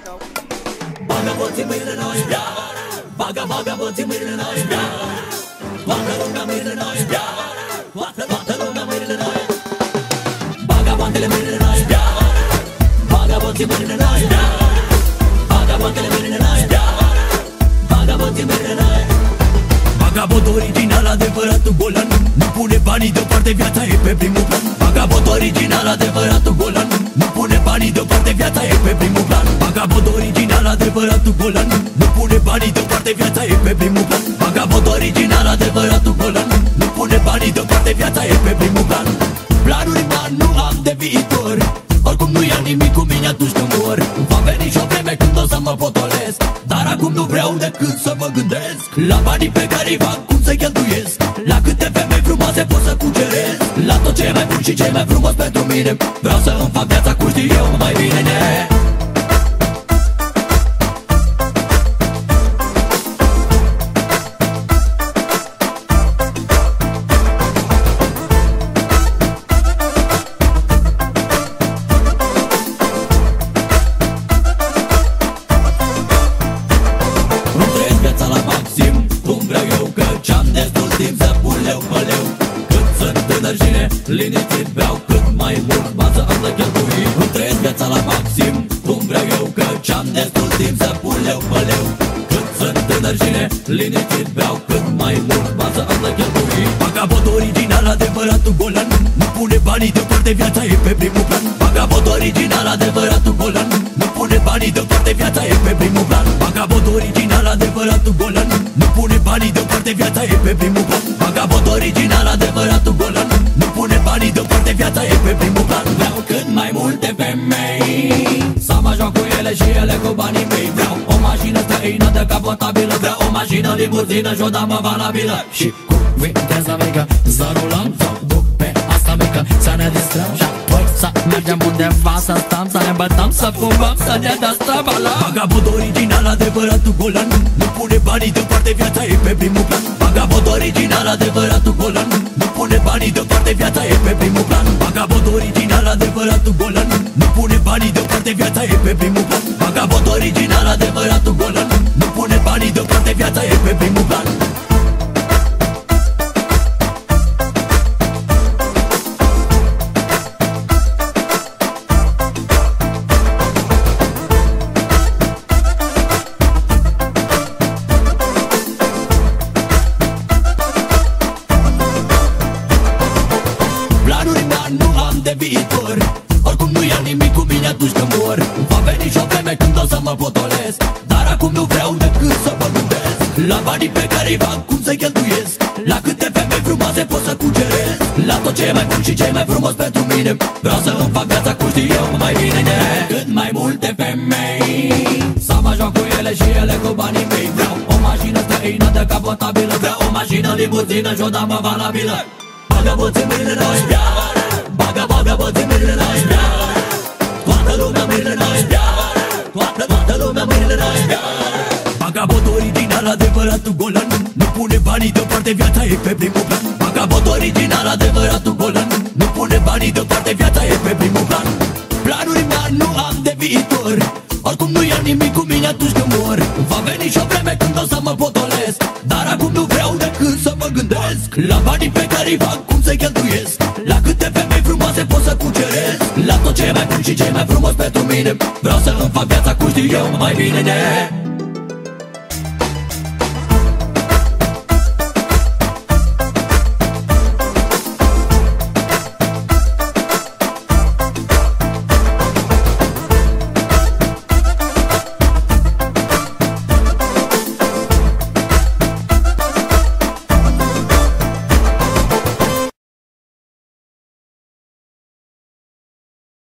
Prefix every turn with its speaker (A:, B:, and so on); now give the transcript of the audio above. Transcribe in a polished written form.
A: Bagă boții mâinile noi, bagă boții mâinile noi, toată lumea mâinile noi, toată lumea mâinile noi. Bagă boantele mâinile noi, bagă boții mâinile noi, bagă boantele mâinile noi, bagă boții mâinile noi. Vagabond original, adevăratul golan, nu pune banii deoparte, viața e pe primul plan. Vagabond original, adevăratul golan, nu pune banii deoparte, viața e pe primul plan. Vagabond original, adevăratul golan, nu pune banii deoparte, viața e pe primul plan. Vagabond original, adevăratul golan, nu pune banii deoparte, viața e pe primul plan. Planuri mari nu am de viitor, oricum nu ia nimic cu mine atunci când mor. Va veni și o vreme când o să mă potolesc, dar acum nu vreau decât să mă gândesc la banii pe care îi fac, cum să cheltuiesc, la câte femei frumoase pot să cuceresc, la tot ce e mai bun și ce e mai frumos pentru mine. Vreau să îmi fac viața cum știu eu mai bine. Liniștit vreau cât mai mult, bază am să cheltui. Îmi trăiesc viața la maxim, cum vreau eu, căci am destul timp să pun leu pe leu. Cât sunt tânăr și liniștit vreau cât mai mult, bază am să cheltui. Vagabond original, adevăratul golan, nu pune banii deoparte, viața e pe primul plan. Vagabond original, adevăratul golan, nu pune banii deoparte, viața e pe primul plan. Vagabond original, adevăratul golan, nu pune banii deoparte, viața e pe primul plan. Vagabond original, adevăratul golan, nu pune banii deoparte, viața e pe primul plan. Vreau cât mai multe femei, să mă joc cu ele și ele cu banii mei. Vreau o mașină străină decapotabilă, vreau o mașină limuzină și o damă valabilă. Și cu viteză mică să rulăm, să duc pe asta mică, să ne distrăm și apoi să mergem undeva, să stăm, să ne bătăm, să fumăm, să ne dăm străbălăm. Vagabond original, adevăratul golan, nu pune banii deoparte, viața e pe primul plan. Vagabond original, adevăratul golan, nu pune banii deoparte, viața e pe primul plan. Vagabond original, adevăratul golan, nu pune banii deoparte, viața e pe primul plan. Vagabond original, adevăratul golan, nu pune banii deoparte, viața e pe primul plan. Nu am de viitor, oricum nu ia nimic cu mine atunci când mor. Va veni și o vreme când o să mă potolesc, dar acum nu vreau decât să mă gândesc la banii pe care îi fac, cum să cheltuiesc, la câte femei frumoase pot să cuceresc, la tot ce e mai bun și ce e mai frumos pentru mine. Vreau să îmi fac viața cum știu eu mai bine. Cât mai multe femei, să mă joc cu ele și ele cu banii mei. Vreau o mașină străină decapotabilă, vreau o mașină limuzină și o damă valabilă. Bagă boții mâinile noi, bagă boții mâinile noi, toată lumea mâinile noi, toată lumea mâinile noi. Vagabond original, adevăratul golan, nu pune banii deoparte, viața e pe primul plan. Vagabond original, adevăratul golan, nu pune banii deoparte, viața e pe primul plan. Planuri mari nu am de viitor, oricum nu ia nimic cu mine atunci când mor. Va veni și o vreme când o să mă potolesc, dar acum nu vreau decât să mă gândesc la banii pe care îi fac, cum să cheltuiesc, la câte femei frumoase pot să cuceresc, la tot ce e mai bun și ce e mai frumos pentru mine. Vreau să îmi fac viața cum știu eu mai bine.